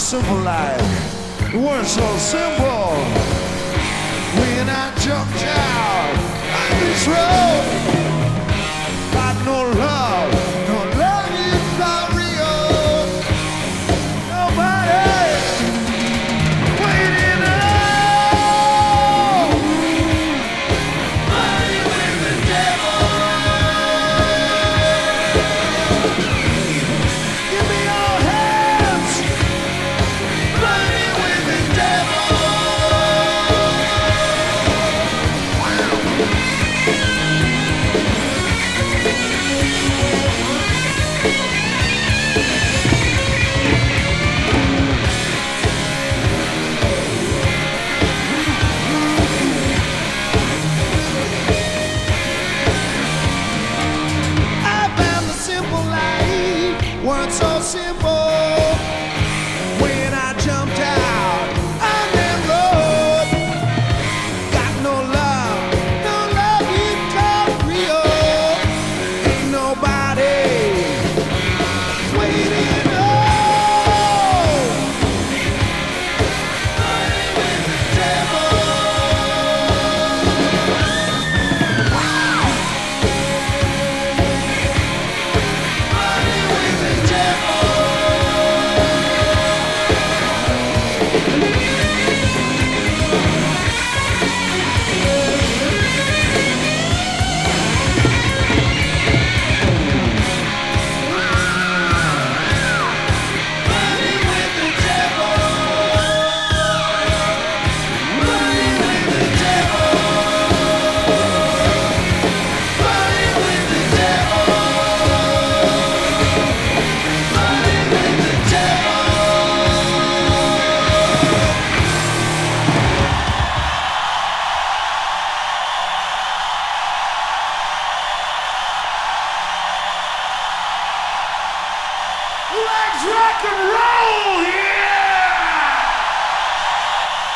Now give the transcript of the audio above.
simple life. It wasn't so simple when I jumped out on this road. Got no love, no love is not real. Nobody waiting up. Money with the devil. Give me your hands. Money with the devil. Weren't so simple when I jumped out on that road. Got no love you call real. Ain't nobody waiting up. Money with the devil. Let's rock and roll here!